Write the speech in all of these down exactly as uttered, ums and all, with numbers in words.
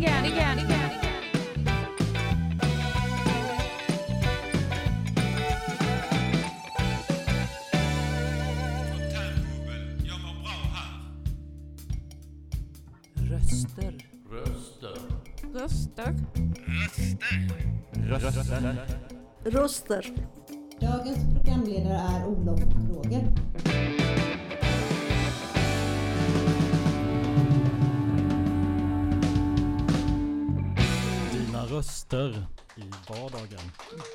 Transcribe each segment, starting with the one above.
igen, igen, igen. Röster. Röster. Röster. Röster. Röster. Dagens programledare är Olof Roger. Dina röster i vardagen.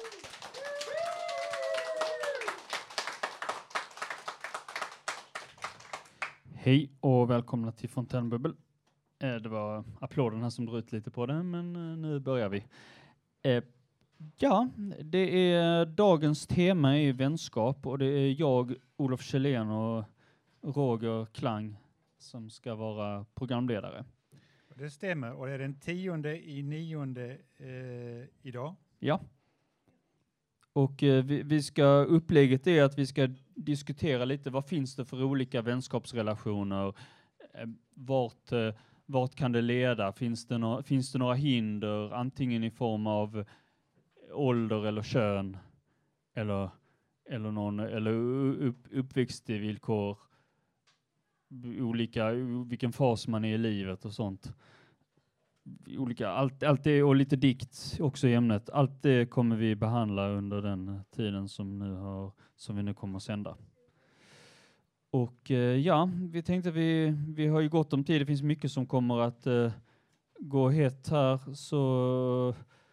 Hej och välkomna till Fontänbubbel. Eh, Det var applåden här som drog ut lite på det, men eh, nu börjar vi. Eh, Ja, det är dagens tema är vänskap och det är jag, Olof Kjellén och Roger Klang som ska vara programledare. Det stämmer, och det är den tionde i nionde eh, idag. Ja. Och eh, vi, vi ska, upplägget är att vi ska diskutera lite vad finns det för olika vänskapsrelationer, eh, vart, eh, vart kan det leda, finns det, no- finns det några hinder, antingen i form av ålder eller kön eller, eller, någon, eller upp, uppväxtvillkor, olika, vilken fas man är i livet och sånt. Olika, allt, allt det, och lite dikt också i ämnet. Allt det kommer vi behandla under den tiden som, nu har, som vi nu kommer att sända. Och eh, ja, vi tänkte vi, vi har ju gott om tid. Det finns mycket som kommer att eh, gå hett här, så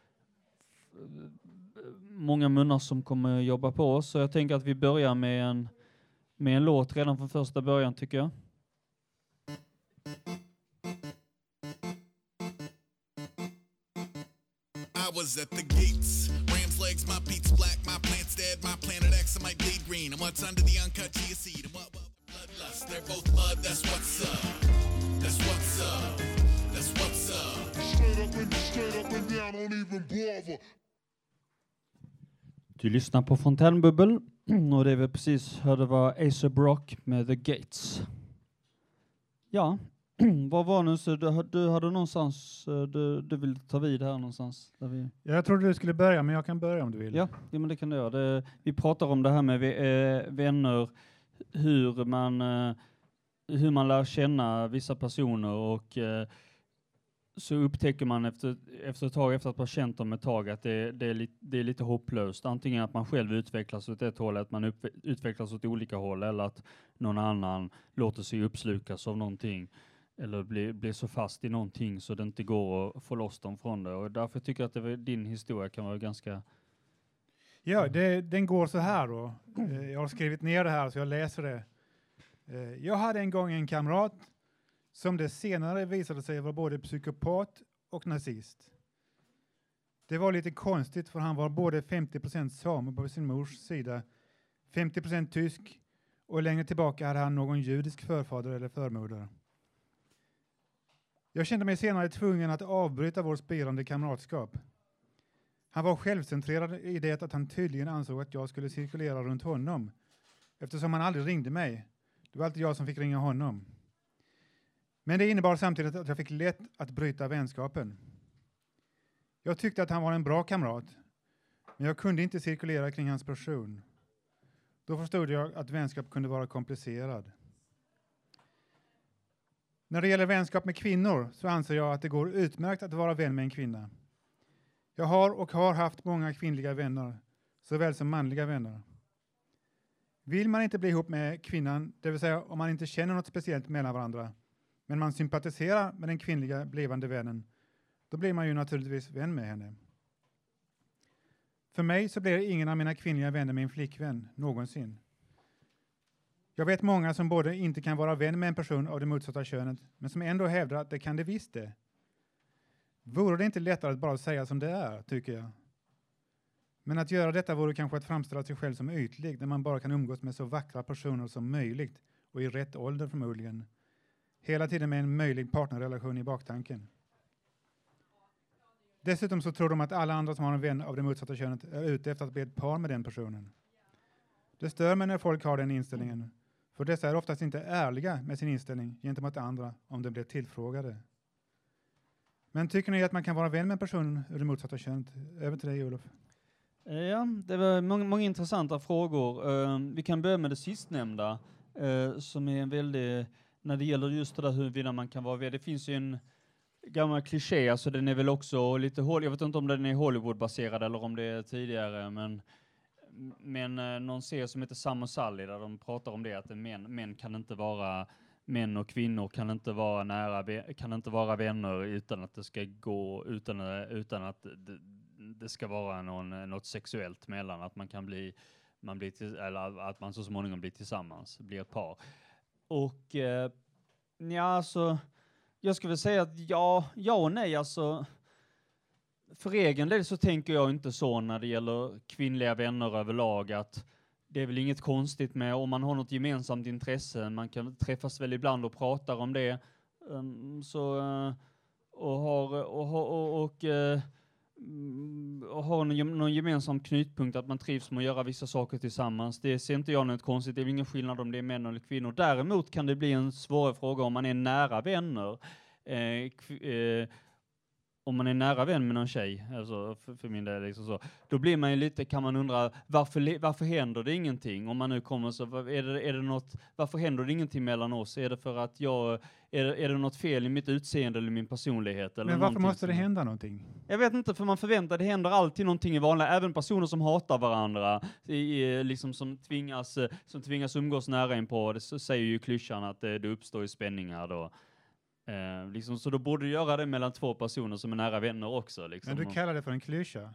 många munnar som kommer jobba på oss. Så jag tänker att vi börjar med en, med en låt redan från första början, tycker jag. I was at the gates, ram's legs, my beats black, my plant's dead, my planet X, I might bleed green. And what's under the uncut chia seed? And what, what, bloodlust, they're both mud, that's what's up. That's what's up. That's what's up. Straight up and straight up and down, don't even bother. Du lyssnar på Fontänbubbel och det vi precis hörde var A$AP Rock med The Gates. Ja, vad var nu så du, du hade någonstans, du, du vill ta vid här någonstans? Där vi... Jag trodde du skulle börja, men jag kan börja om du vill. Ja, ja men det kan du göra. Det, vi pratar om det här med eh, vänner, hur man, eh, hur man lär känna vissa personer och eh, så upptäcker man efter, efter ett tag, efter att ha känt dem ett tag, att det, det, är, li, det är lite hopplöst. Antingen att man själv utvecklas åt ett håll, att man upp, utvecklas åt olika håll, eller att någon annan låter sig uppslukas av någonting, eller blir bli så fast i någonting så det inte går att få loss dem från det. Och därför tycker jag att det, din historia kan vara ganska... Ja, det, den går så här då. Eh, Jag har skrivit ner det här så jag läser det. Eh, Jag hade en gång en kamrat som det senare visade sig vara både psykopat och nazist. Det var lite konstigt, för han var både femtio procent same på sin mors sida, femtio procent tysk, och längre tillbaka hade han någon judisk förfader eller förmodare. Jag kände mig senare tvungen att avbryta vår spirande kamratskap. Han var självcentrerad i det att han tydligen ansåg att jag skulle cirkulera runt honom, eftersom han aldrig ringde mig. Det var alltid jag som fick ringa honom. Men det innebar samtidigt att jag fick lätt att bryta vänskapen. Jag tyckte att han var en bra kamrat, men jag kunde inte cirkulera kring hans person. Då förstod jag att vänskap kunde vara komplicerad. När det gäller vänskap med kvinnor så anser jag att det går utmärkt att vara vän med en kvinna. Jag har och har haft många kvinnliga vänner, såväl som manliga vänner. Vill man inte bli ihop med kvinnan, det vill säga om man inte känner något speciellt mellan varandra, men man sympatiserar med den kvinnliga blivande vännen, då blir man ju naturligtvis vän med henne. För mig så blir ingen av mina kvinnliga vänner min flickvän, någonsin. Jag vet många som både inte kan vara vän med en person av det motsatta könet, men som ändå hävdar att det kan det visst det. Vore det inte lättare att bara säga som det är, tycker jag. Men att göra detta vore kanske att framställa sig själv som ytlig, där man bara kan umgås med så vackra personer som möjligt, och i rätt ålder förmodligen. Hela tiden med en möjlig partnerrelation i baktanken. Dessutom så tror de att alla andra som har en vän av det motsatta könet är ute efter att bli ett par med den personen. Det stör mig när folk har den inställningen, för dessa är oftast inte ärliga med sin inställning gentemot andra om de blir tillfrågade. Men tycker ni att man kan vara vän med en person ur det motsatta könet? Över till dig, Olof. Ja, det var många, många intressanta frågor. Uh, vi kan börja med det sistnämnda, uh, som är en väldigt, när det gäller just det där huruvida man kan vara vän. Det finns ju en gammal kliché, alltså den är väl också lite, jag vet inte om den är Hollywood-baserad eller om det är tidigare, men Men eh, någon serie som heter Sam och Sally där de pratar om det, att män, män kan inte vara män och kvinnor kan inte vara nära, kan inte vara vänner utan att det ska gå, utan, utan att det, det ska vara någon, något sexuellt mellan, att man kan bli, man blir till, eller att man så småningom blir tillsammans, blir ett par. Och eh, ja, alltså, jag skulle säga att ja, ja och nej, alltså. För egen del så tänker jag inte så när det gäller kvinnliga vänner överlag, att det är väl inget konstigt med om man har något gemensamt intresse. Man kan träffas väl ibland och prata om det. Um, så, uh, och har, och, och, och, och, uh, och har någon, någon gemensam knutpunkt, att man trivs med att göra vissa saker tillsammans. Det ser inte jag något konstigt. Det är ingen skillnad om det är män eller kvinnor. Däremot kan det bli en svår fråga om man är nära vänner. Uh, kv- uh, Om man är nära vän med någon tjej, alltså för, för min del liksom så, då blir man ju lite, kan man undra, varför, varför händer det ingenting? Om man nu kommer så, är det, är det något, varför händer det ingenting mellan oss? Är det för att jag, är det, är det något fel i mitt utseende eller min personlighet? Eller Men varför måste det som, hända någonting? Jag vet inte, för man förväntar, det händer alltid någonting i vanliga, även personer som hatar varandra, i, liksom som tvingas, som tvingas umgås nära in på, det så säger ju klyschan att det, det uppstår ju spänningar då. Eh, liksom, så då borde du göra det mellan två personer som är nära vänner också. Liksom. Men du kallar det för en klyscha?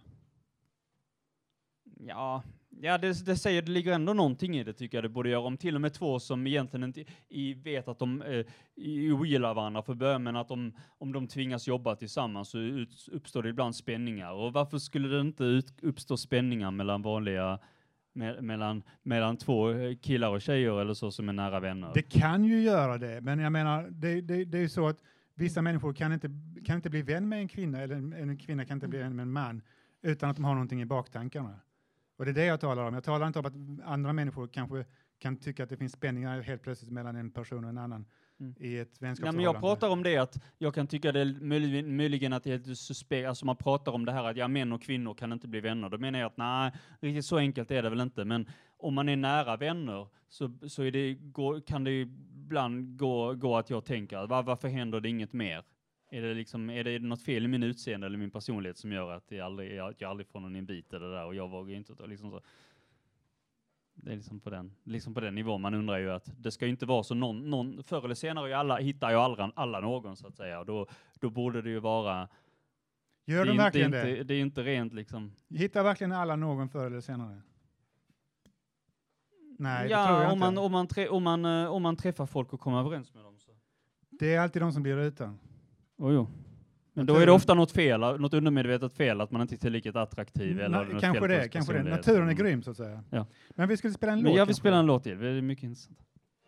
Ja, ja det, det säger, det ligger ändå någonting i det, tycker jag det borde göra. Om till och med två som egentligen inte i, vet att de eh, ogillar varandra för början, men att de, om de tvingas jobba tillsammans så ut, uppstår det ibland spänningar. Och varför skulle det inte ut, uppstå spänningar mellan vanliga Me- mellan, mellan två killar och tjejer eller så som är nära vänner? Det kan ju göra det, men jag menar, det, det, det är ju så att vissa människor kan inte, kan inte bli vän med en kvinna, eller en, en kvinna kan inte bli vän med en man utan att de har någonting i baktankarna. Och det är det jag talar om. Jag talar inte om att andra människor kanske kan tycka att det finns spänningar helt plötsligt mellan en person och en annan. Mm. I ett vänskapsförhållande. Ja, men jag pratar om det att jag kan tycka det är möjligen, möjligen att det är suspekt, alltså man pratar om det här att ja, män och kvinnor kan inte bli vänner. Då menar jag att nej, riktigt så enkelt är det väl inte. Men om man är nära vänner så, så är det, går, kan det ibland gå, gå att jag tänker var, varför händer det inget mer? Är det, liksom, är det något fel i min utseende eller min personlighet som gör att jag aldrig, att jag aldrig får någon invit eller där och jag vågar inte ta liksom så. Det är liksom på den, liksom på den nivån. Man undrar ju att det ska ju inte vara så någon, någon förr eller senare alla, hittar ju alla, alla någon så att säga. Och då, då borde det ju vara... Gör det de verkligen inte, det? Inte, det är inte rent liksom... Hittar verkligen alla någon förr eller senare? Nej, ja, det tror jag om inte. man, om, man trä, om, man, om man träffar folk och kommer överens med dem så... Det är alltid de som blir utan. Oh, jo. Men då är det ofta något fel, något undermedvetet fel, att man inte är tillräckligt attraktiv. Mm, eller na, kanske det, kanske det. Naturen är grym så att säga. Ja. Men vi skulle spela en Men låt. jag vill kanske. spela en låt till, det är mycket intressant.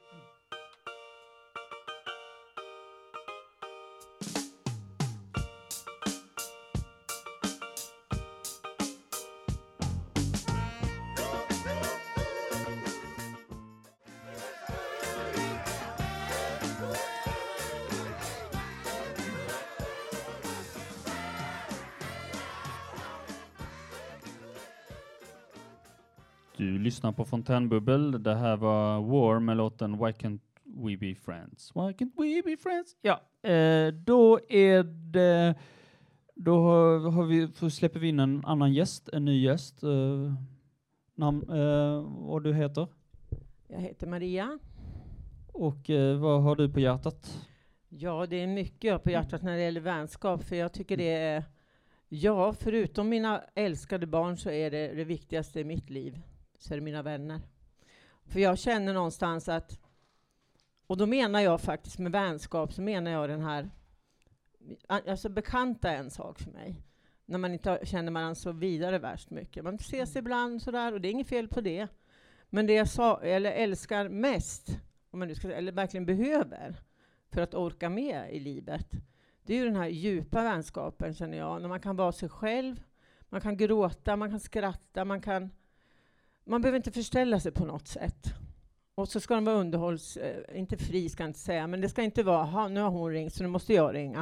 Du lyssnar på Fontänbubbel. Det här var War med låten Why Can't We Be Friends? Why Can't We Be Friends? Ja, eh, då är det... Då har, har vi, så släpper vi in en annan gäst, en ny gäst. Eh, namn, eh, vad du heter? Jag heter Maria. Och eh, vad har du på hjärtat? Ja, det är mycket jag har på hjärtat när det gäller vänskap. För jag tycker det är... Ja, förutom mina älskade barn så är det det viktigaste i mitt liv. Så är det mina vänner. För jag känner någonstans att... Och då menar jag faktiskt med vänskap så menar jag den här... Alltså bekanta är en sak för mig. När man inte känner man så vidare värst mycket. Man ses ibland sådär och det är inget fel på det. Men det jag sa, eller älskar mest, om man nu ska, eller verkligen behöver för att orka med i livet, det är ju den här djupa vänskapen känner jag. När man kan vara sig själv, man kan gråta, man kan skratta, man kan... Man behöver inte förställa sig på något sätt. Och så ska de vara underhålls... Eh, inte fri ska jag inte säga, men det ska inte vara, ha, nu har hon ringt så nu måste jag ringa.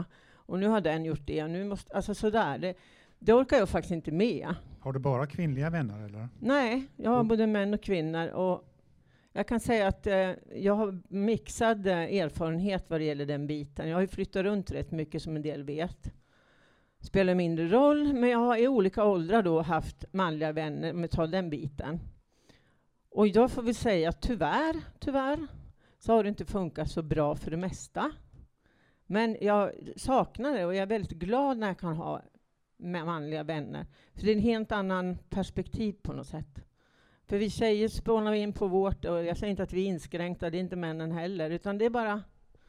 Och nu har den gjort det. Nu måste, alltså sådär. Det, det orkar jag faktiskt inte med. Har du bara kvinnliga vänner eller? Nej, jag har både män och kvinnor. Och jag kan säga att eh, jag har mixad eh, erfarenhet vad det gäller den biten. Jag har ju flyttat runt rätt mycket som en del vet. Spelar mindre roll, men jag har i olika åldrar då haft manliga vänner, om vi tar den biten. Och idag får vi säga att tyvärr, tyvärr, så har det inte funkat så bra för det mesta. Men jag saknar det och jag är väldigt glad när jag kan ha med manliga vänner. För det är en helt annan perspektiv på något sätt. För vi tjejer spånar in på vårt, och jag säger inte att vi är inskränkta, det är inte männen heller, utan det är bara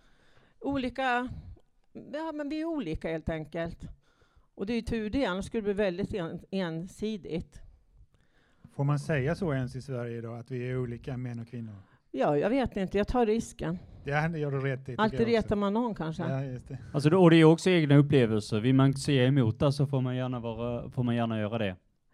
olika, ja men vi är olika helt enkelt. Och det är ju tur det, annars skulle det bli väldigt en, ensidigt. Får man säga så ens i Sverige idag, att vi är olika män och kvinnor? Ja, jag vet inte, jag tar risken. Ja, det gör du rätt i. Alltid retar man någon kanske. Ja, just det. Alltså, och det är också egna upplevelser. Vill man säga emot det så får man gärna, vara, får man gärna göra det.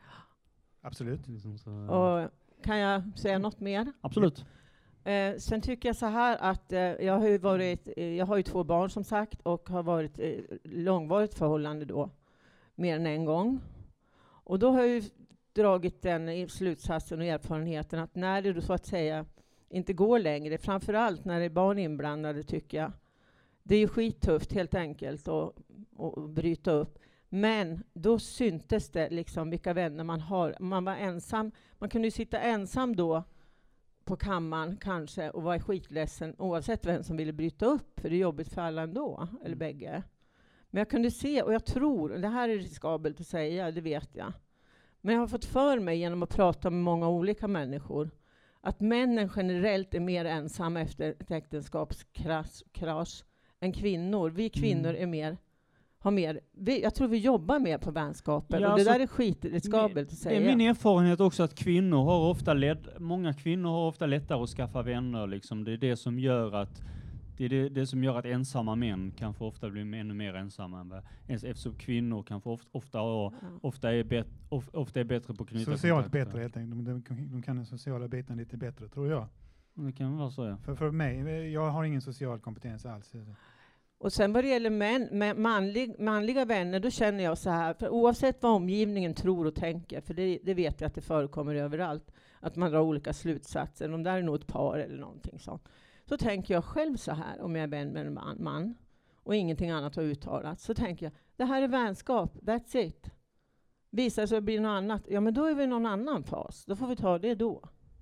Absolut. Liksom så, Och kan jag säga något mer? absolut. Eh, sen tycker jag så här att eh, jag har ju varit, eh, jag har ju två barn som sagt och har varit eh, långvarigt förhållande då, mer än en gång. Och då har jag ju dragit den i slutsatsen och erfarenheten att när det då så att säga inte går längre, framförallt när det är barn inblandade tycker jag, det är ju skittufft helt enkelt att att bryta upp. Men då syntes det liksom vilka vänner man har. Man var ensam, man kunde ju sitta ensam då på kammaren kanske och vara skitledsen oavsett vem som ville bryta upp, för det är jobbigt för alla ändå, eller bägge. Men jag kunde se, och jag tror, det här är riskabelt att säga, det vet jag. Men jag har fått för mig genom att prata med många olika människor att männen generellt är mer ensamma efter ett äktenskapskrasch än kvinnor. Vi kvinnor Mm. är mer, har mer, vi, jag tror vi jobbar mer på vänskapen. Ja, och det så där är skitriskabelt att Det säga. är min erfarenhet också att kvinnor har ofta lätt, många kvinnor har ofta lättare att skaffa vänner. Liksom. Det är det som gör att det är det, det som gör att ensamma män kan få ofta bli ännu mer ensamma än vad, eftersom kvinnor kan få ofta, ofta, ha, Ja. ofta, är, bet, of, ofta är bättre på att knyta Socialt kontakter. bättre helt enkelt. De, de, de kan den sociala biten lite bättre, tror jag. Det kan vara så, ja. För, för mig, jag har ingen social kompetens alls. Och sen vad det gäller män, med manlig, manliga vänner, då känner jag så här, för oavsett vad omgivningen tror och tänker, för det, det vet jag att det förekommer överallt, att man drar olika slutsatser, om det är nog ett par eller någonting sånt. Så tänker jag själv så här, om jag är vän med en man, man och ingenting annat har uttalat, så tänker jag, det här är vänskap, that's it. Visar det sig att det blir något annat, ja men då är vi i någon annan fas, då får vi ta det då.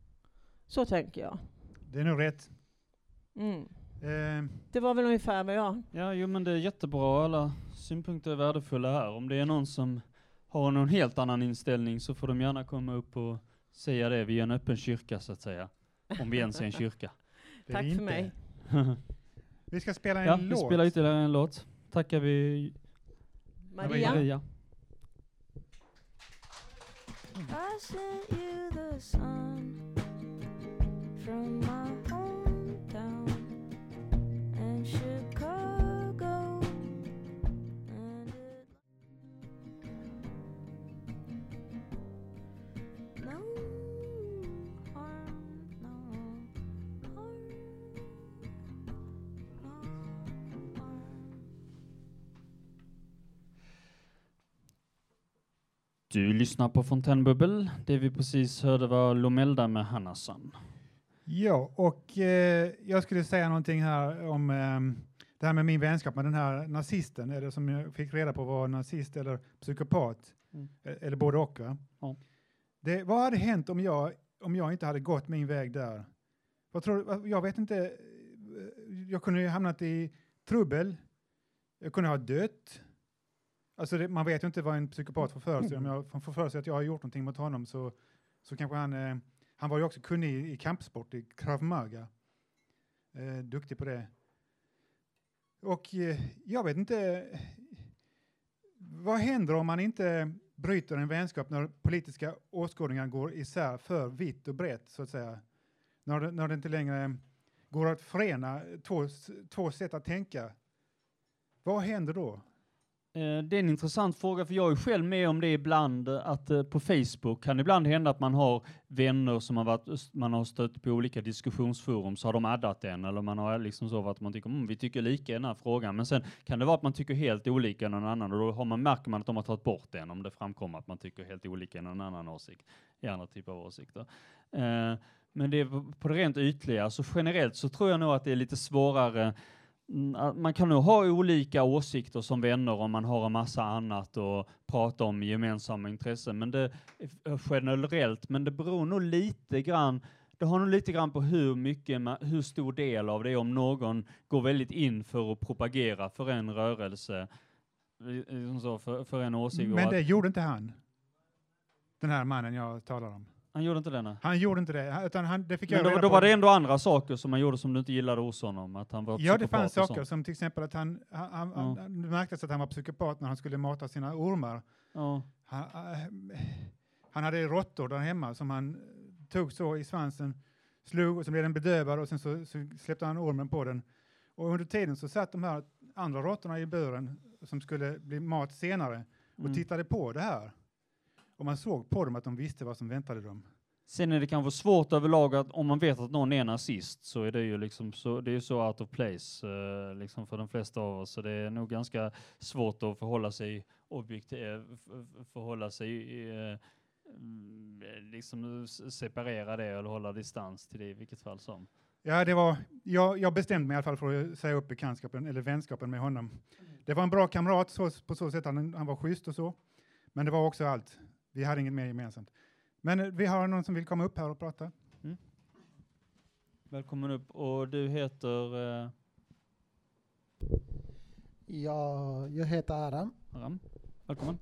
Så tänker jag. Det är nog rätt. Mm. Eh, Det var väl ungefär vad jag... Ja, jo, men det är jättebra. Alla synpunkter är värdefulla här. Om det är någon som har någon helt annan inställning så får de gärna komma upp och säga det. Vi är en öppen kyrka, så att säga. Om vi ens är en kyrka. det är Tack för inte. mig. Vi ska spela en Ja, vi låt. spelar ytterligare en låt. Tackar vi Maria? Maria. I sent you the sun from my hometown and Chicago and it no harm, no harm, no harm. Du lyssnar på Fontänbubbel. Det vi precis hörde var Lomelda med Hannasson. Ja, och eh, jag skulle säga någonting här om eh, det här med min vänskap med den här nazisten, eller som jag fick reda på var nazist eller psykopat, Mm. eh, eller både och. Va? Ja. Det, vad hade hänt om jag, om jag inte hade gått min väg där? Vad tror du? Jag vet inte. eh, Jag kunde ju hamnat i trubbel. Jag kunde ha dött. Alltså det, man vet ju inte vad en psykopat får för sig. Om jag får för sig att jag har gjort någonting mot honom så, så kanske han... Eh, han var ju också kunnig i, i kampsport, i Krav Maga. Eh, duktig på det. Och eh, jag vet inte... Vad händer om man inte bryter en vänskap när politiska åskådningar går isär för vitt och brett, så att säga? När det, när det inte längre går att förena två, två sätt att tänka. Vad händer då? Eh, Det är en intressant fråga, för jag är själv med om det ibland, eh, att eh, på Facebook kan det ibland hända att man har vänner som har varit, man har stött på olika diskussionsforum, så har de addat en, eller man har liksom så att man tycker, mm, vi tycker lika i den här frågan, men sen kan det vara att man tycker helt olika i någon annan, och då har man, märker man att de har tagit bort den, om det framkommer att man tycker helt olika i någon annan åsikt, i andra typer av åsikter. Eh, Men det är på det rent ytliga, så generellt så tror jag nog att det är lite svårare. Mm, att Man kan nog ha olika åsikter som vänner om man har en massa annat att prata om i gemensamma intressen, men det är generellt, men det beror nog lite grann, det har nog lite grann på hur mycket, ma- hur stor del av det är, om någon går väldigt in för att propagera för en rörelse, eh, eh, så, för, för en åsikt. och Men att- det gjorde inte han. Den här mannen jag talar om. Han gjorde inte det, nej. Han gjorde inte det. han- Utan han, det fick Men jag då, reda då på. var det ändå andra saker som han gjorde som du inte gillade hos honom, att han var Ja, det psykopat fanns och saker sånt. som till exempel att han, han, han, Ja. han det märktes att han var psykopat när han skulle mata sina ormar. Ja. Han, äh, han hade råttor där hemma som han tog så i svansen, slog och så blev den bedövad och sen så, så släppte han ormen på den. Och under tiden så satt de här andra råttorna i buren som skulle bli mat senare och Mm. tittade på det här. Och man såg på dem att de visste vad som väntade dem. Sen är det kanske svårt överlag att om man vet att någon är nazist, så är det ju liksom så, det är ju så out of place eh, liksom för de flesta av oss, så det är nog ganska svårt att förhålla sig objektivt, förhålla sig eh, mm, liksom s- separera det eller hålla distans till det i vilket fall som. Ja, det var, jag, jag bestämde mig i alla fall för att säga upp bekantskapen eller vänskapen med honom. Det var en bra kamrat så, på så sätt, han, han var schysst och så. Men det var också allt. Vi hade inget mer gemensamt. Men eh, vi har någon som vill komma upp här och prata. Välkommen upp, och du heter eh, Ja, jag heter Aram. Aram. Välkommen.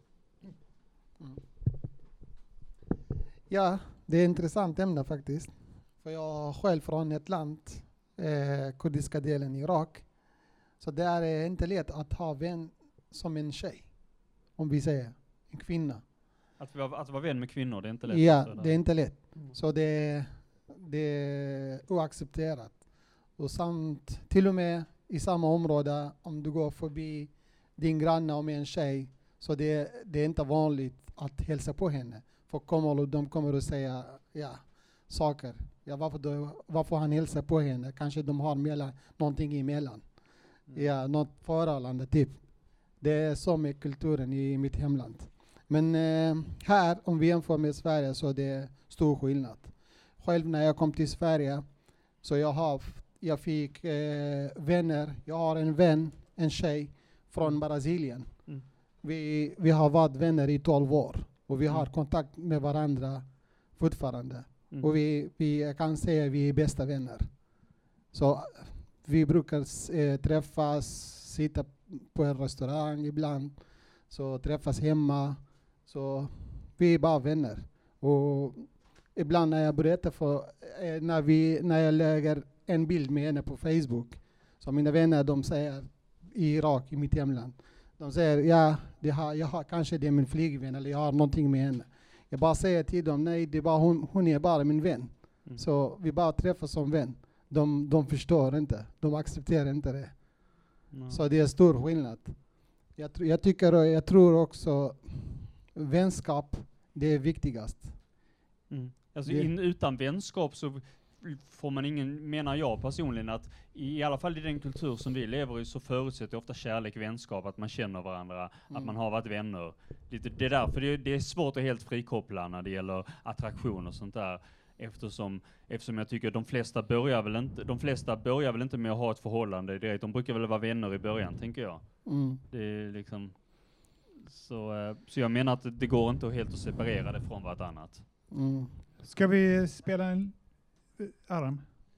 Ja, det är ett intressant ämne faktiskt. För jag är själv från ett land, eh, kurdiska delen i Irak. Så där är det inte lätt att ha vän som en tjej. Om vi säger en kvinna. Att vara, att vara vän med kvinnor, det är inte lätt. Ja, sådär. det är inte lätt. Så det, det är oaccepterat. Och samt till och med i samma område, om du går förbi din granne om en tjej, så det, det är inte vanligt att hälsa på henne. För kommer, de kommer att säga ja, saker. Ja, varför, då, varför han hälsar på henne? Kanske de har mellan, någonting emellan. Mm. Ja, något förhållande typ. Det är så med kulturen i mitt hemland. Men eh, här, om vi jämför med Sverige, så är det stor skillnad. Själv när jag kom till Sverige, så jag, har, jag fick eh, vänner. Jag har en vän, en tjej från Brasilien. Mm. Vi, vi har varit vänner i tolv år. Och vi har Mm. kontakt med varandra fortfarande. Mm. Och vi, vi jag kan säga att vi är bästa vänner. Så vi brukar eh, träffas, sitta på en restaurang ibland. Så träffas hemma. Så vi är bara vänner. Och ibland när jag berättar för, eh, när, vi, när jag lägger en bild med henne på Facebook. Så mina vänner, de säger i Irak, i mitt hemland. De säger, ja, det har, jag har, kanske det är min flygvän eller jag har någonting med henne. Jag bara säger till dem, nej, det är bara hon, hon är bara min vän. Mm. Så vi bara träffas som vän. De, de förstår inte, de accepterar inte det. Nej. Så det är stor skillnad. Jag, tr- jag, tycker, och jag tror också vänskap, det är viktigast. Mm. Alltså Det- in, utan vänskap så får man ingen, menar jag personligen, att i, i alla fall i den kultur som vi lever i, så förutsätter ofta kärlek, vänskap, att man känner varandra, att Mm. man har varit vänner. Lite, det är därför det, det är svårt att helt frikoppla när det gäller attraktion och sånt där. Eftersom, eftersom jag tycker att de flesta börjar väl inte, de flesta börjar väl inte med att ha ett förhållande direkt. De brukar väl vara vänner i början, tänker jag. Mm. Det är liksom, så, eh, så jag menar att det, det går inte att helt att separera det från vartannat. Mm. Ska vi spela en uh, Aram?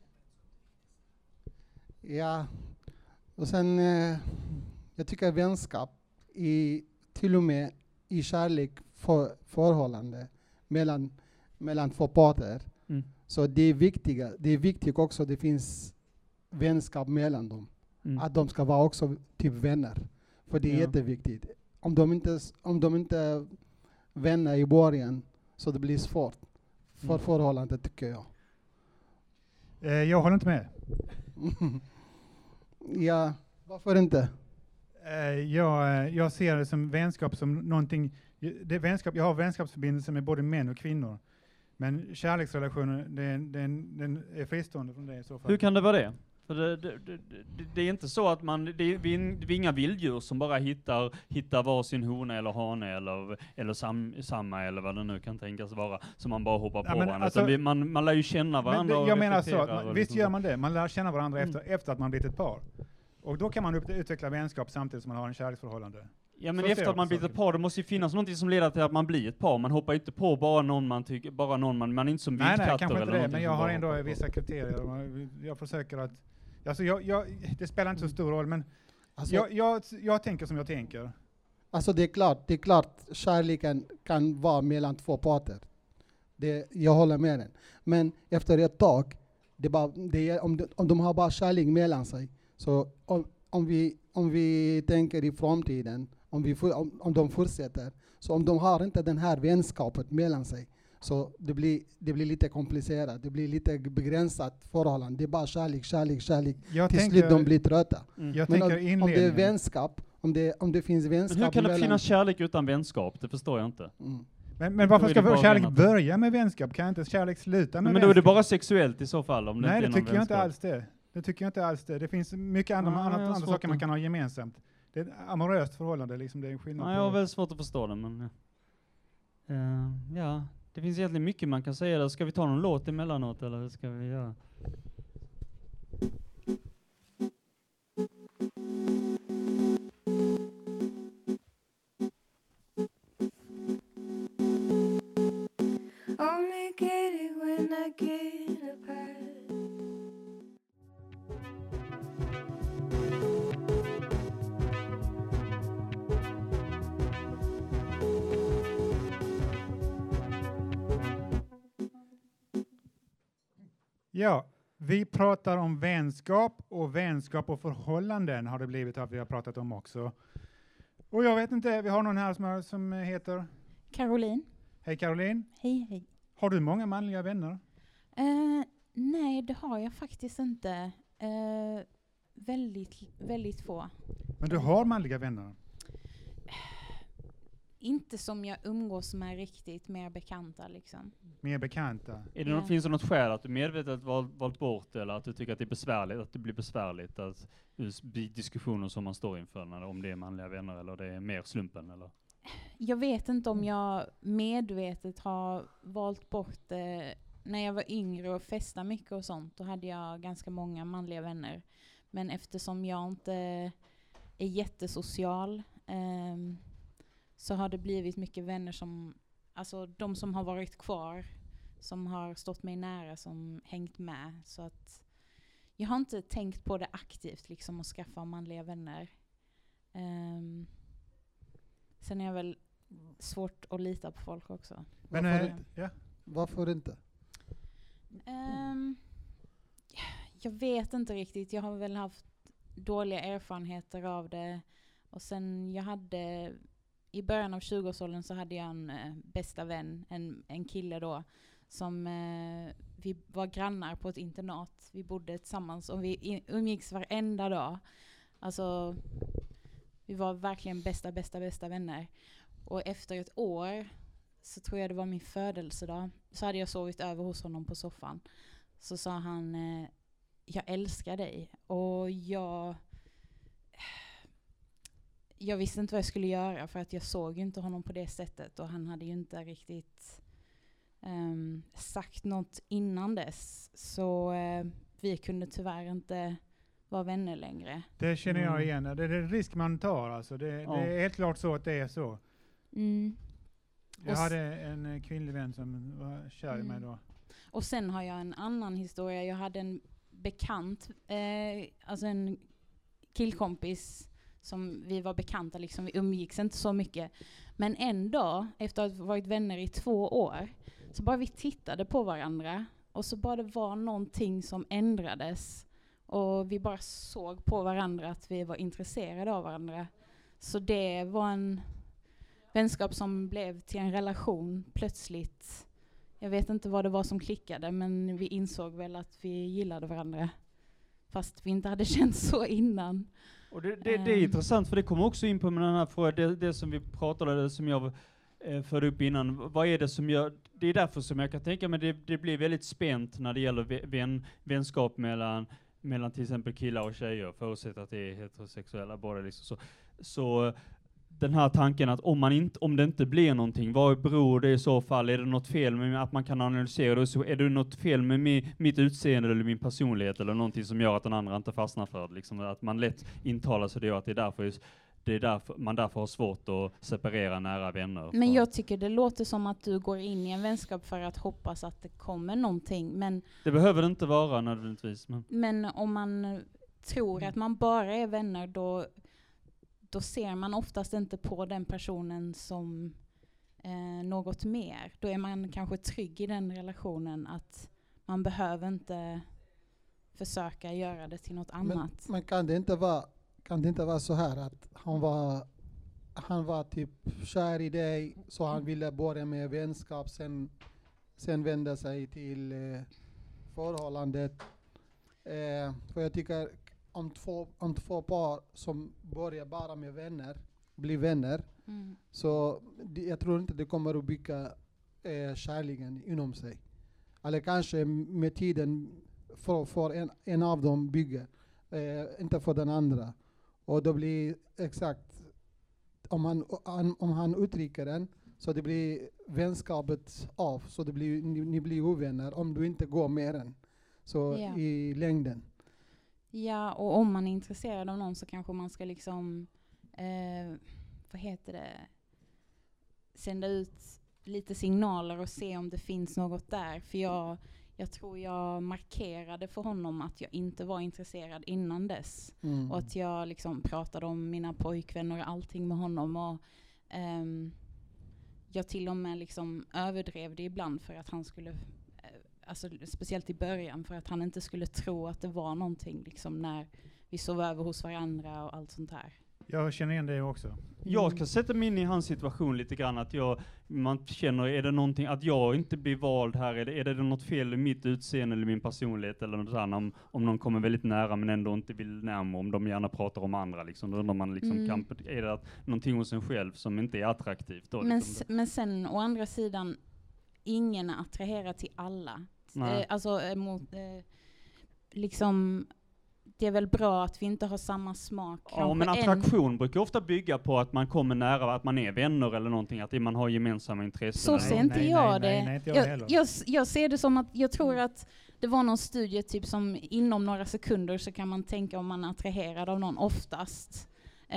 Ja, och sen eh, jag tycker vänskap i, till och med i kärlek för, förhållande mellan, mellan två parter. Mm. Så det är viktiga, det är viktigt också att det finns vänskap mellan dem. Mm. Att de ska vara också typ vänner. För det är Ja. jätteviktigt. Om de inte, om de inte är vänner i början, så det blir svårt för Mm. förhållandet, tycker jag. Eh, jag håller inte med. Ja, varför inte? Eh, jag, jag ser det som vänskap som någonting, det är vänskap, jag har vänskapsförbindelser med både män och kvinnor. Men kärleksrelationer, den, den, den är fristående från det i så fall. Hur kan det vara det? För det, det, det, det, det är inte så att man, det är, vi, är, vi är inga vilddjur som bara hittar, hittar varsin hona eller hane eller, eller sam, samma eller vad det nu kan tänkas vara, som man bara hoppar Ja, på men varandra. alltså- Utan vi, man, man lär ju känna varandra. Men det, och jag menar så, reflektera att man, och visst liksom gör så. man det. Man lär känna varandra Mm. efter, efter att man blivit ett par. Och då kan man upp, utveckla vänskap samtidigt som man har en kärleksförhållande. Ja, men Så ser efter jag att man på blivit ett saken. par, det måste ju finnas någonting som leder till att man blir ett par. Man hoppar inte på bara någon man tycker, bara någon man, man är inte som Nej, vildkatter nej, kanske eller inte det, någonting men som jag har bara ändå hoppar på. vissa kriterier. Och jag försöker att, alltså jag, jag, det spelar inte så stor roll, men Alltså, jag, jag, jag tänker som jag tänker. alltså det är klart, det är klart kärleken kan vara mellan två parter. Det, jag håller med den. Men efter ett tag, det bara, det är, om, de, om de har bara kärlek mellan sig, så om, om, vi, om vi tänker i framtiden, om, vi, for- om, om de fortsätter, så om de har inte den här vänskapet mellan sig, så det blir, det blir lite komplicerat, det blir lite begränsat förhållande. Det är bara kärlek, kärlek, kärlek. Jag Till tänker, slut de blir trötta. Mm. jag Men om, tänker om det är inledningen. vänskap, om det, om det finns vänskap Men hur kan det mellan... finnas kärlek utan vänskap? Det förstår jag inte. Mm. Men, men varför Då är ska det bara kärlek rena- börja med vänskap? Kan inte kärlek sluta med Men då är det vänskap? bara sexuellt i så fall, om det Nej, inte det är någon tycker jag inte vänskap. alls det. Det tycker jag inte alls det. Det finns mycket andra, Nej, andra, jag har andra svårt saker man att- kan ha gemensamt. Det är ett amoröst förhållande, liksom, det är en skillnad Ja, jag har på... väldigt svårt att förstå det, men... Uh, ja, det finns egentligen mycket man kan säga där. Ska vi ta någon låt emellanåt, eller hur ska vi göra? Only get it when I get a prize. Ja, vi pratar om vänskap, och vänskap och förhållanden har det blivit att vi har pratat om också. Och jag vet inte, vi har någon här som, har, som heter... Caroline. Hej Caroline. Hej, hej. Har du många manliga vänner? Eh, nej, det har jag faktiskt inte. Eh, väldigt, väldigt få. Men du har manliga vänner? Inte som jag umgås med riktigt, mer bekanta liksom. Mer bekanta? Är det Ja. något, finns det något skäl att du medvetet valt, valt bort, eller att du tycker att det är besvärligt, att det blir besvärligt att just bli diskussioner som man står inför, när, om det är manliga vänner eller det är mer slumpen? Eller? Jag vet inte om jag medvetet har valt bort det. När jag var yngre och festade mycket och sånt, då hade jag ganska många manliga vänner. Men eftersom jag inte är jättesocial ehm, så har det blivit mycket vänner som, alltså de som har varit kvar, som har stått mig nära, som hängt med. Så att jag har inte tänkt på det aktivt, liksom att skaffa manliga vänner. Ehm, sen är jag väl svårt att lita på folk också. Men, Varför eh, inte? ja. Varför inte? Ehm, jag vet inte riktigt. Jag har väl haft dåliga erfarenheter av det. Och sen jag hade, i början av tjugoårsåldern så hade jag en eh, bästa vän, en, en kille då, som eh, vi var grannar på ett internat. Vi bodde tillsammans och vi i- umgicks varenda dag. Alltså, vi var verkligen bästa, bästa, bästa vänner. Och efter ett år, så tror jag det var min födelsedag, så hade jag sovit över hos honom på soffan. Så sa han, eh, jag älskar dig. Och jag jag visste inte vad jag skulle göra, för att jag såg ju inte honom på det sättet. Och han hade ju inte riktigt um, sagt något innan dess. Så uh, vi kunde tyvärr inte vara vänner längre. Det känner jag Mm. igen. Det är en risk man tar. Alltså. Det, Ja. det är helt klart så att det är så. Mm. Jag Och s- hade en eh, kvinnlig vän som var kär i mig Mm. då. Och sen har jag en annan historia. Jag hade en bekant, eh, alltså en killkompis som vi var bekanta, liksom. Vi umgicks inte så mycket. Men en dag, efter att ha varit vänner i två år, så bara vi tittade på varandra. Och så bara det var någonting som ändrades. Och vi bara såg på varandra att vi var intresserade av varandra. Så det var en vänskap som blev till en relation plötsligt. Jag vet inte vad det var som klickade, men vi insåg väl att vi gillade varandra. Fast vi inte hade känt så innan. Och det, det, det är intressant, för det kommer också in på med den här frågan, det, det som vi pratade, det som jag eh, förde upp innan. Vad är det som gör, det är därför som jag kan tänka mig det, det blir väldigt spänt när det gäller vän, vänskap mellan, mellan till exempel killar och tjejer, förutsatt att det är heterosexuella båda liksom. Så, så den här tanken att om, man inte, om det inte blir någonting, vad beror det i så fall? Är det något fel med att man kan analysera det? Så är det något fel med mi, mitt utseende eller min personlighet eller någonting som gör att den andra inte fastnar för det? Liksom att man lätt intalar sig det och att det är därför, det är därför man därför har svårt att separera nära vänner. Men jag tycker det låter som att du går in i en vänskap för att hoppas att det kommer någonting. Men det behöver det inte vara nödvändigtvis. Men, men om man tror att man bara är vänner, då då ser man oftast inte på den personen som eh, något mer. Då är man kanske trygg i den relationen att man behöver inte försöka göra det till något annat. Men, men kan det inte vara, kan det inte vara så här att han var, han var typ kär i dig, så han ville börja med vänskap, sen, sen vända sig till eh, förhållandet. Eh, för jag tycker Om två, om två par som börjar bara med vänner, blir vänner, mm. så det, jag tror inte det kommer att bygga eh, kärleken inom sig. Eller kanske med tiden får, får en, en av dem bygga, eh, inte för den andra. Och då blir exakt, om han, om han uttrycker den, så det blir vänskapet av, så det blir, ni, ni blir ovänner om du inte går med den. Så yeah. i längden. Ja, och om man är intresserad av någon så kanske man ska liksom, eh, vad heter det, sända ut lite signaler och se om det finns något där. För jag, jag tror jag markerade för honom att jag inte var intresserad innan dess. Mm. Och att jag liksom pratade om mina pojkvänner och allting med honom. Och ehm, jag till och med liksom överdrev det ibland för att han skulle... Alltså, speciellt i början, för att han inte skulle tro att det var någonting liksom, när vi sov över hos varandra och allt sånt här. Jag känner igen det också. Mm. Jag ska sätta mig in i hans situation lite grann, att jag, man känner, är det någonting, att jag inte blir vald här, är det, är det något fel i mitt utseende eller min personlighet eller något annat, om, om någon kommer väldigt nära men ändå inte vill närma, om de gärna pratar om andra liksom, då undrar man liksom, mm. kan, är det att, någonting hos en själv som inte är attraktivt då, men, liksom? s- men sen å andra sidan, ingen är attraherad till alla. Eh, alltså eh, mot, eh, liksom, det är väl bra att vi inte har samma smak. Ja, men attraktion en... brukar ofta bygga på att man kommer nära, att man är vänner eller någonting, att man har gemensamma intressen. Så ser inte nej, jag nej, det. Nej, nej, inte jag, jag, heller. jag, jag ser det som att jag tror att det var någon studie typ som inom några sekunder så kan man tänka om man är attraherad av någon oftast.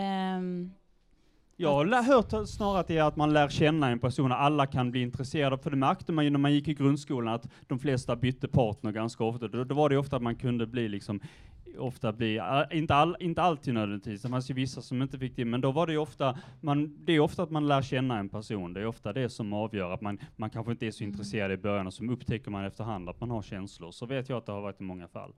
Um, Jag har hört snarare att det är att man lär känna en person, alla kan bli intresserade, för det märkte man ju när man gick i grundskolan att de flesta bytte partner ganska ofta. Då, då var det ofta att man kunde bli liksom, ofta bli, inte, all, inte alltid nödvändigtvis, det fanns ju vissa som inte fick det, men då var det ju ofta, man, det är ofta att man lär känna en person, det är ofta det som avgör att man, man kanske inte är så mm. intresserad i början, och som upptäcker man efterhand att man har känslor. Så vet jag att det har varit i många fall.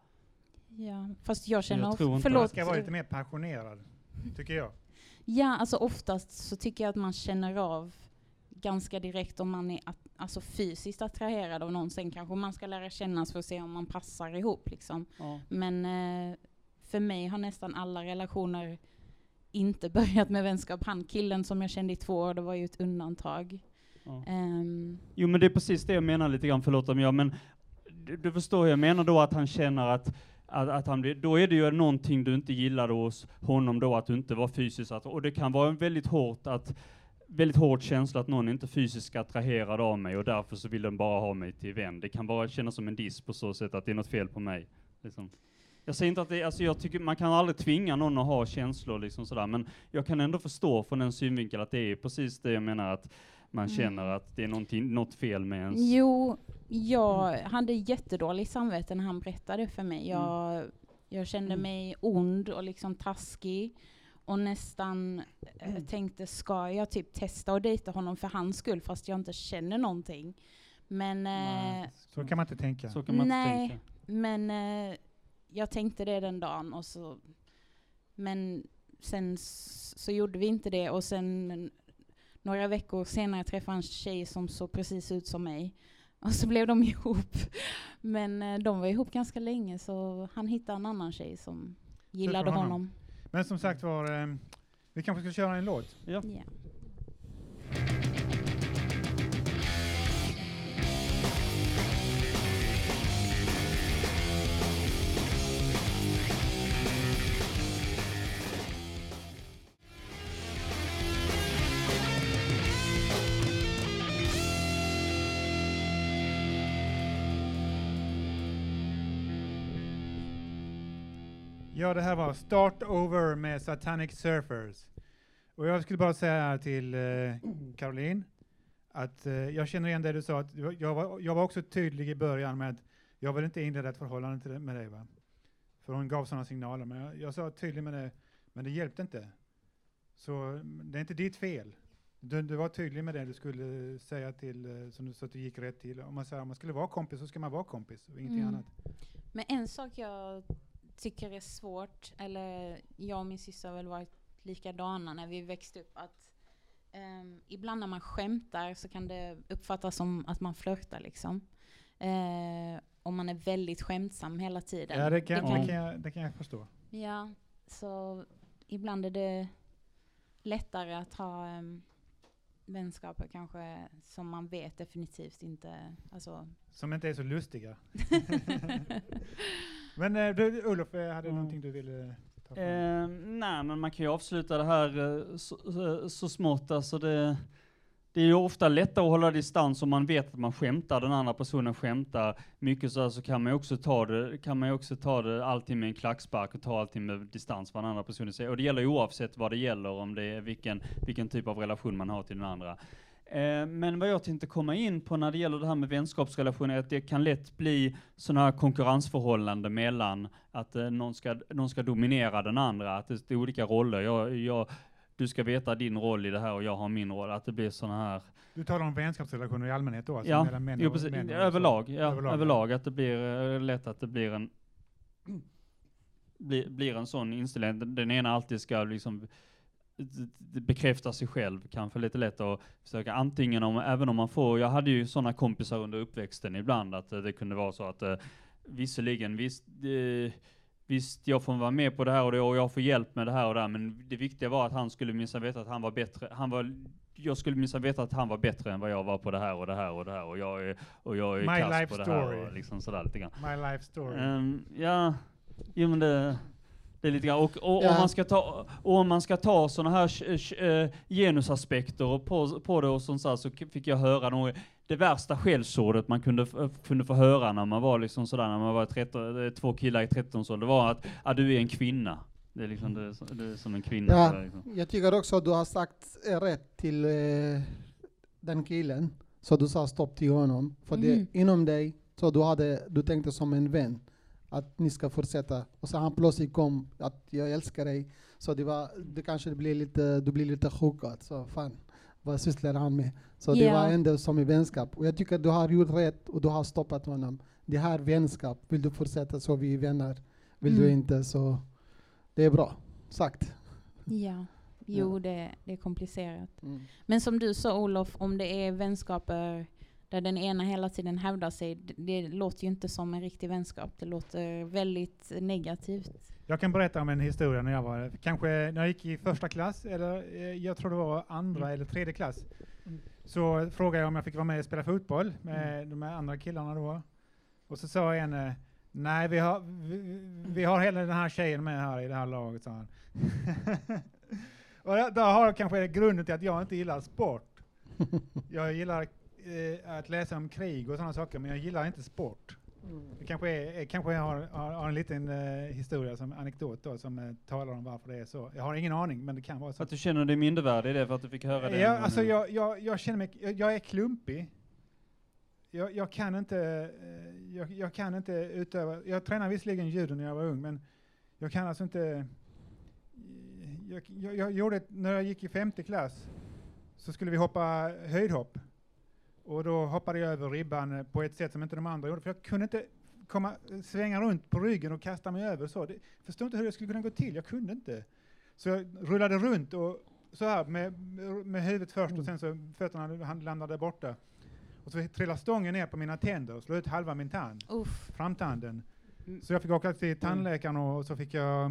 Ja, fast jag känner, jag tror inte. Man ska vara lite mer passionerad, tycker jag. Ja, alltså oftast så tycker jag att man känner av ganska direkt om man är att, alltså fysiskt attraherad av någon. Sen kanske man ska lära kännas för att se om man passar ihop liksom. Ja. Men eh, för mig har nästan alla relationer inte börjat med vänskap. Han killen som jag kände i två år, det var ju ett undantag. Ja. Um. Jo, men det är precis det jag menar lite grann, förlåt om jag, men du, du förstår, jag menar då att han känner att Att, att han blir, då är det ju någonting du inte gillar hos honom då, att du inte var fysiskt att, och det kan vara en väldigt hårt att väldigt hård känsla att någon inte är fysiskt attraherad av mig och därför så vill den bara ha mig till vän. Det kan bara kännas som en diss på så sätt att det är något fel på mig. Liksom. Jag säger inte att det, alltså jag tycker man kan aldrig tvinga någon att ha känslor liksom sådär, men jag kan ändå förstå från en synvinkel att det är precis det jag menar, att man mm. känner att det är någonting, något fel med ens... Jo, jag hade jättedåligt samvete när han berättade för mig. Jag, mm. jag kände mig ond och liksom taskig. Och nästan mm. äh, tänkte, ska jag typ testa och dejta honom för hans skull, fast jag inte känner någonting. Men... Äh, så kan man inte tänka. Så kan man nej, inte tänka. Men äh, jag tänkte det den dagen. Och så, men sen så, så gjorde vi inte det. Och sen... Några veckor senare träffade en tjej som såg precis ut som mig. Och så blev de ihop. Men eh, de var ihop ganska länge, så han hittade en annan tjej som gillade honom. honom. Men som sagt var, eh, vi kanske ska köra en låt. Ja. Ja. Ja, det här var Start Over med Satanic Surfers. Och jag skulle bara säga här till eh, Caroline att eh, jag känner igen det du sa. Att jag, var, jag var också tydlig i början med att jag vill inte inleda ett förhållande till, med dig. Va? För hon gav sådana signaler. Men jag, jag sa tydligt med det, men det hjälpte inte. Så det är inte ditt fel. Du, du var tydlig med det du skulle säga till, eh, som du, så att du gick rätt till. Om man säger om man skulle vara kompis så ska man vara kompis och ingenting Mm. annat. Men en sak jag tycker är svårt, eller jag och min syster har väl varit likadana när vi växte upp, att um, ibland när man skämtar så kan det uppfattas som att man flörtar liksom. Uh, om man är väldigt skämtsam hela tiden. Ja, det kan, det kan, det kan, jag, det kan jag förstå. ja, så ibland är det lättare att ha um, vänskaper kanske som man vet definitivt inte, alltså. Som inte är så lustiga. Men eh, du, Olof, eh, hade du Mm. någonting du ville ta fram? Eh, nej, men man kan ju avsluta det här eh, så, så, så smått. Alltså det, det är ju ofta lättare att hålla distans om man vet att man skämtar, den andra personen skämtar mycket, så, så kan man ju också ta det, kan man ju också ta det alltid med en klackspark och ta allting med distans vad den andra personen säger. Och det gäller ju oavsett vad det gäller, om det är vilken, vilken typ av relation man har till den andra. Eh, men vad jag tänkte komma in på när det gäller det här med vänskapsrelationer är att det kan lätt bli sådana här konkurrensförhållanden mellan att eh, någon, ska, någon ska dominera den andra, att det är olika roller. Jag, jag, du ska veta din roll i det här och jag har min roll, att det blir sådana här. Du talar om vänskapsrelationer i allmänhet då? Alltså Ja, mellan män jo, och precis. män och överlag, så. ja, överlag, överlag, att det blir eh, lätt att det blir en blir, blir en sån inställning. Den, den ena alltid ska liksom bekräfta sig själv, kanske lite lätt att försöka antingen om, även om man får, jag hade ju sådana kompisar under uppväxten ibland att det kunde vara så att eh, visserligen visst, eh, visst jag får vara med på det här och det och jag får hjälp med det här och det här, men det viktiga var att han skulle minst veta att han var bättre, han var jag skulle minst veta att han var bättre än vad jag var på det här och det här och det här och jag är, och jag är My kass life på det story. här och liksom sådär lite grann. My life story. Um, ja, jo men det, det är lite grann. Och, och, Ja. om man ska ta, och om man ska ta sådana här uh, genusaspekter och på, på det och sånt så, så fick jag höra nog det värsta skällsordet man kunde, f- kunde få höra när man var liksom sådär, när man var tretton, två killar i tretton-årsåldern, det var att ah, du är en kvinna. Det är liksom det, är- det är som en kvinna. Ja, sådär, liksom. jag tycker också att du har sagt eh, rätt till eh, den killen. Så du sa stopp till honom. För Mm. det inom dig, så du, hade, du tänkte som en vän att ni ska fortsätta. Och så han plötsligt kom att jag älskar dig. Så det, var, det kanske blir lite, du blir lite chockad. Så fan, vad sysslar han med? Så det Ja. var ändå som en vänskap. Och jag tycker att du har gjort rätt och du har stoppat honom. Det här vänskap, vill du fortsätta så vi är vänner? Vill du Mm. inte så det är bra sagt. Ja, jo det, det är komplicerat. Mm. Men som du sa Olof, om det är vänskaper där den ena hela tiden hävdar sig, det, det låter ju inte som en riktig vänskap. Det låter väldigt negativt. Jag kan berätta om en historia när jag var, kanske när jag gick i första klass, eller eh, jag tror det var andra Mm. eller tredje klass. Mm. Så frågade jag om jag fick vara med och spela fotboll med de här andra killarna då. Och så sa en, eh, nej vi har, vi, vi har hela den här tjejen med här i det här laget, sa han. Och där, där har kanske grunden till att jag inte gillar sport. Jag gillar eh, att läsa om krig och sådana saker, men jag gillar inte sport. Det kanske, är, kanske jag har, har, har en liten eh, historia som anekdot då, som eh, talar om varför det är så. Jag har ingen aning, men det kan vara För så. att du känner dig mindervärdig, det är för att du fick höra det. Ja, alltså jag, jag, jag känner mig, jag, jag är klumpig. Jag, jag kan inte, eh, jag, jag kan inte utöva, jag tränade visserligen judo när jag var ung, men jag kan alltså inte, jag, jag, jag gjorde, ett- när jag gick i femte klass så skulle vi hoppa höjdhopp. Och då hoppade jag över ribban eh, på ett sätt som inte de andra gjorde, för jag kunde inte komma, svänga runt på ryggen och kasta mig över så. Det, förstår inte hur det skulle kunna gå till, jag kunde inte. Så jag rullade runt och så här med, med huvudet först och sen så fötterna han landade borta. Och så trillade stången ner på mina tänder och slog ut halva min tand, Uff. framtanden. Mm. Så jag fick åka till tandläkaren och, och så fick jag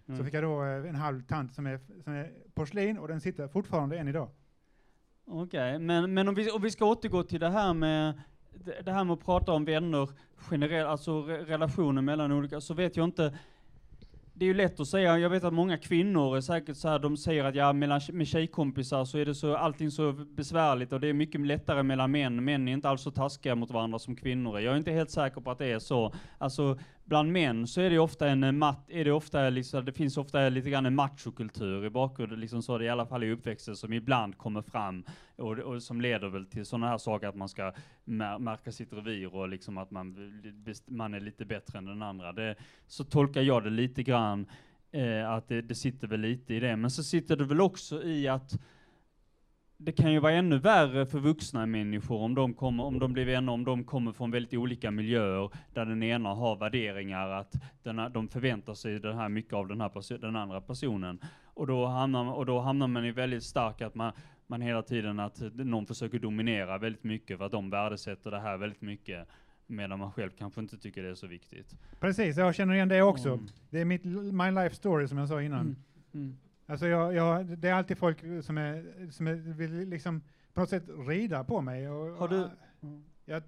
Mm. Så fick jag då eh, en halv tant som är, som är porslin och den sitter fortfarande än idag. Okej, okay. men, men om, vi, om vi ska återgå till det här med det, det här med att prata om vänner generellt, alltså re, relationer mellan olika, så vet jag inte. Det är ju lätt att säga, jag vet att många kvinnor är säkert så här, de säger att ja, mellan, med tjejkompisar så är det så, allting så besvärligt och det är mycket lättare mellan män. Män är inte alls så taskiga mot varandra som kvinnor är. Jag är inte helt säker på att det är så. Alltså, bland män så är det ofta en matt, är det ofta liksom, det finns ofta lite grann en machokultur i bakgrunden, liksom så det i alla fall i uppväxten som ibland kommer fram och, och som leder väl till sådana här saker att man ska mär, märka sitt revir och liksom att man, man är lite bättre än den andra. Det, så tolkar jag det lite grann, eh, att det, det sitter väl lite i det. Men så sitter det väl också i att det kan ju vara ännu värre för vuxna människor om de, kommer, om de blir vänner, om de kommer från väldigt olika miljöer där den ena har värderingar att den, de förväntar sig det här mycket av den, här perso- den andra personen. Och då hamnar, och då hamnar man i väldigt starkt att man, man hela tiden att någon försöker dominera väldigt mycket för att de värdesätter det här väldigt mycket medan man själv kanske inte tycker det är så viktigt. Precis, jag känner igen det också. Mm. Det är mitt my life story som jag sa innan. Mm. Mm. Alltså jag, jag, det är alltid folk som, är, som är, vill liksom på något sätt rida på mig. Och, Har du? Mm. Jag,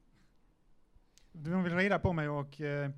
de vill rida på mig och eh,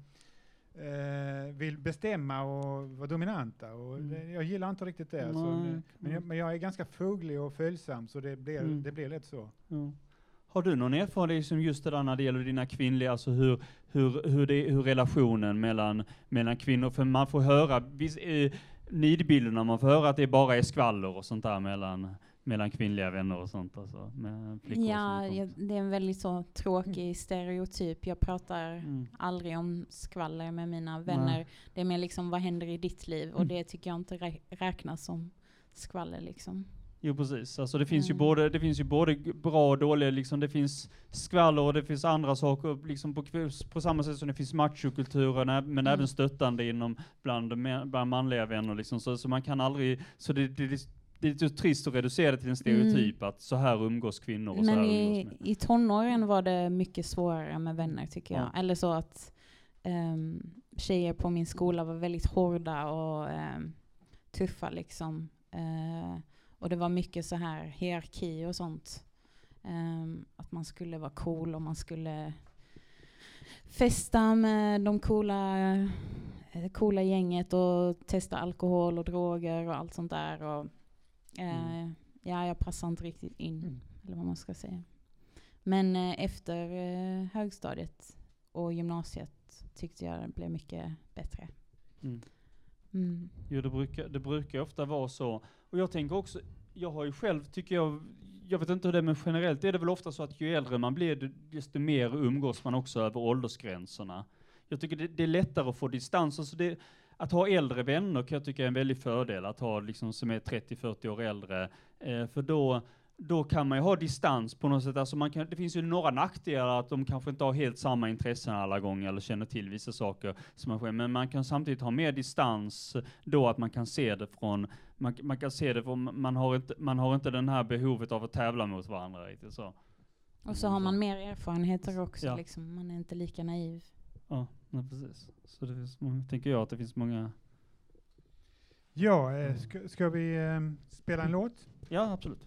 eh, vill bestämma och vara dominanta. Och Mm. det, jag gillar inte riktigt det. Alltså, Nej. det men, jag, men jag är ganska foglig och följsam så det blir, Mm. det blir lätt så. Ja. Har du någon erfarenhet som just det där när det gäller dina kvinnliga, alltså hur, hur, hur, det, hur relationen mellan, mellan kvinnor, för man får höra, vis, eh, nidbilderna, man får höra att det bara är skvaller och sånt där mellan, mellan kvinnliga vänner och sånt, alltså, med flickor Ja, och ja, det är en väldigt så tråkig Mm. stereotyp. Jag pratar Mm. aldrig om skvaller med mina vänner. Nej. Det är mer liksom, vad händer i ditt liv? Och Mm. det tycker jag inte rä- räknas som skvaller liksom. Jo, precis. Alltså det finns Mm. ju både, det finns ju både g- bra och dåliga, liksom det finns skvaller och det finns andra saker, liksom på, kv- på samma sätt som det finns machokulturen, ä- men Mm. även stöttande inom bland, mä- bland manliga vänner, liksom. så, så man kan aldrig, så det, det, det, det är så trist att reducera det till en stereotyp, att så här umgås kvinnor och så Men här i, umgås män. i tonåren var det mycket svårare med vänner tycker jag. Ja. Eller så att um, tjejer på min skola var väldigt hårda och um, tuffa liksom. Uh, och det var mycket så här hierarki och sånt. Um, att man skulle vara cool och man skulle festa med de coola, eh, coola gänget och testa alkohol och droger och allt sånt där. Och, eh, Mm. Ja, jag passar inte riktigt in, Mm. eller vad man ska säga. Men eh, efter eh, högstadiet och gymnasiet tyckte jag det blev mycket bättre. Mm. Mm. Jo, det brukar, det brukar ofta vara så. Och jag tänker också, jag har ju själv, tycker jag, jag vet inte hur det är, men generellt är det väl ofta så att ju äldre man blir, desto mer umgås man också över åldersgränserna. Jag tycker det, det är lättare att få distans. Alltså det, att ha äldre vänner kan jag tycka är en väldig fördel, att ha liksom som är trettio fyrtio år äldre. Eh, för då, då kan man ju ha distans på något sätt. Alltså man kan, det finns ju några nackdelar att de kanske inte har helt samma intressen alla gånger eller känner till vissa saker som man själv, men man kan samtidigt ha mer distans då, att man kan se det från, man, man kan se det från, man har inte, man har inte den här behovet av att tävla mot varandra riktigt så. Och så har man mer erfarenheter också. Ja. Liksom. Man är inte lika naiv. Ja, nej, precis. Så det finns många, tänker jag att det finns många. Ja, eh, ska, ska vi eh, spela en låt? Ja, absolut.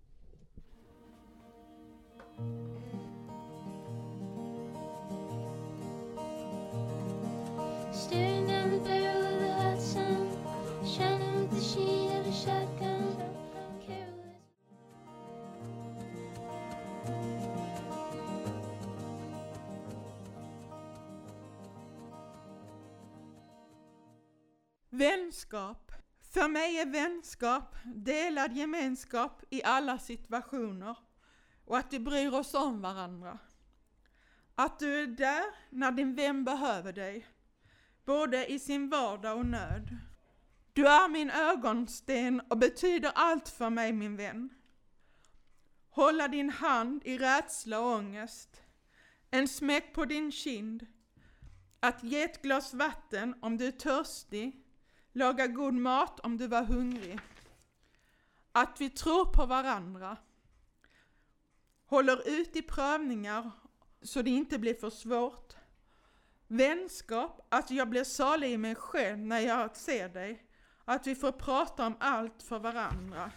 Staring down the barrel of the hot sun, shining with the sheen of a shotgun. Careless. Vänskap. För mig är vänskap delad gemenskap i alla situationer och att vi bryr oss om varandra. Att du är där när din vän behöver dig, både i sin vardag och nöd. Du är min ögonsten och betyder allt för mig, min vän. Hålla din hand i rädsla och ångest, en smäck på din kind, att ge ett glas vatten om du är törstig, laga god mat om du var hungrig. Att vi tror på varandra, håller ut i prövningar så det inte blir för svårt. Vänskap, att jag blir salig i mig själv när jag ser dig. Att vi får prata om allt för varandra.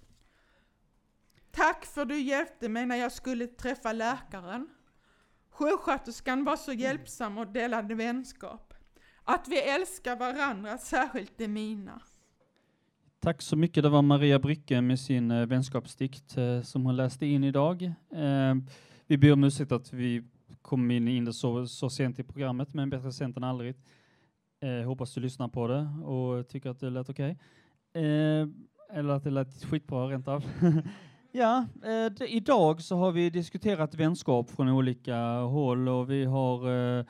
Tack för du hjälpte mig när jag skulle träffa läkaren. Sjuksköterskan var så hjälpsam och delade vänskap. Att vi älskar varandra, särskilt det mina. Tack så mycket. Det var Maria Brycke med sin eh, vänskapsdikt eh, som hon läste in idag. Eh, vi ber om ursäkt att vi kom in in det så, så sent i programmet, men bättre sent än aldrig. Eh, hoppas du lyssnar på det och tycker att det lät okej. Okay. Eh, eller att det lät skitbra rent av. Ja, eh, d- idag så har vi diskuterat vänskap från olika håll och vi har eh,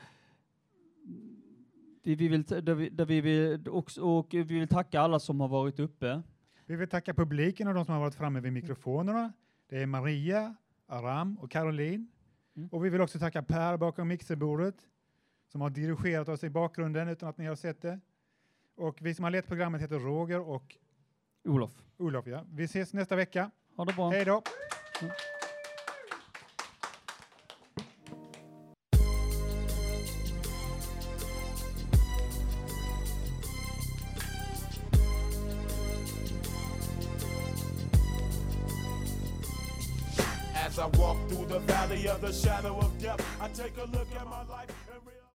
vi, vi vill t- där vi, där vi vill också, och vi vill tacka alla som har varit uppe. Vi vill tacka publiken och de som har varit framme vid mikrofonerna. Det är Maria, Aram och Caroline. Mm. Och vi vill också tacka Per bakom mixerbordet som har dirigerat oss i bakgrunden utan att ni har sett det. Och vi som har lett programmet heter Roger och Olof. Olof. Ja. Vi ses nästa vecka. Ha det bra. Hej då! Mm. As I walk through the valley of the shadow of death, I take a look at my life.